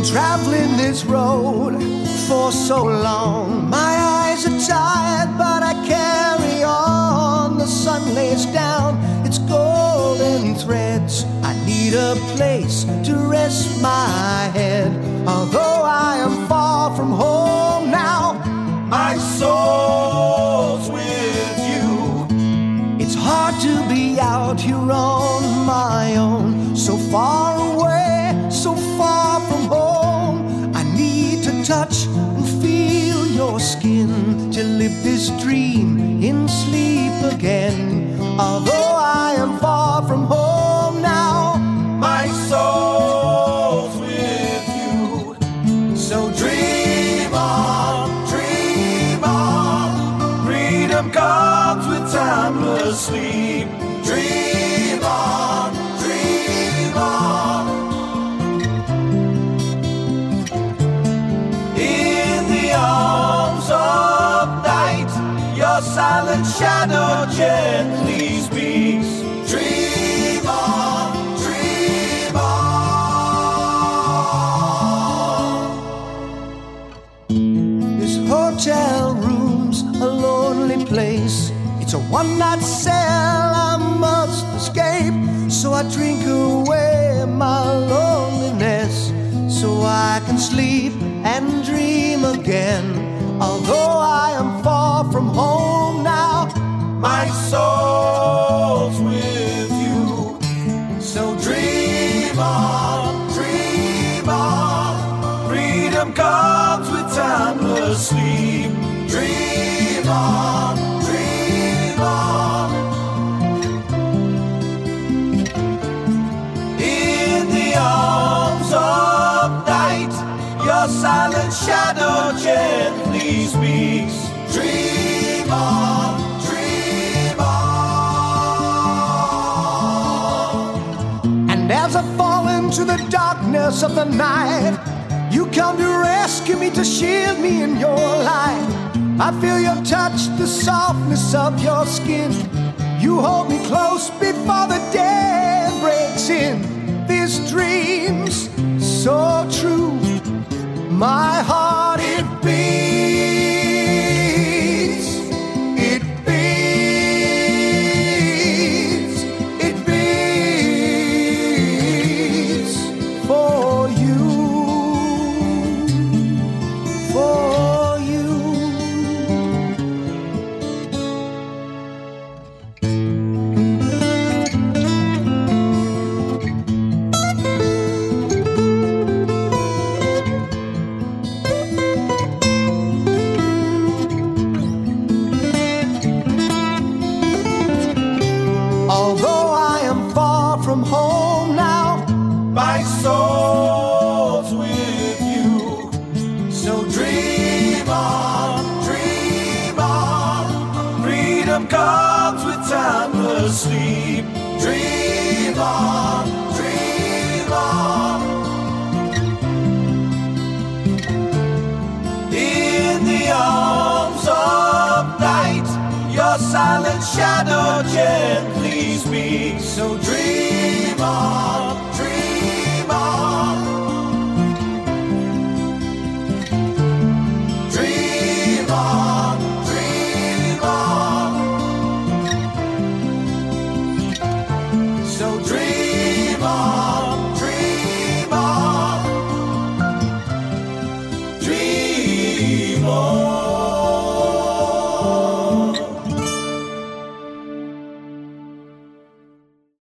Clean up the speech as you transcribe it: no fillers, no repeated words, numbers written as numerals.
Traveling this road for so long, my eyes are tired, but I carry on. The sun lays down its golden threads. I need a place to rest my head. Although I am far from home now, my soul's with you. It's hard to be out here on my own, so far away, so far from home. Touch and feel your skin to live this dream in sleep again. Although I am far from home now, my soul's with you. So dream on, freedom comes with timeless sleep. Dream on, dream on. Arms of night, your silent shadow gently speaks. Dream on, dream on. This hotel room's a lonely place. It's a one-night cell I must escape. So I drink away my loneliness, so I can sleep and dream again. Although I am far from home now, my soul's with you. So dream on, freedom comes with timeless sleep. Dream on, dream on. In the arms of night, your silent shadow gently speaks. Dream on, dream on. And as I fall into the darkness of the night, you come to rescue me, to shield me in your light. I feel your touch, the softness of your skin. You hold me close before the day breaks in. This dream's so true. My heart, it beats, it beats, it beats for you, for you. Although I am far from home now, my soul's with you. So dream on, freedom comes with timeless sleep. Dream on, dream on. In the arms of night, your silent shadow gently speaks. So dream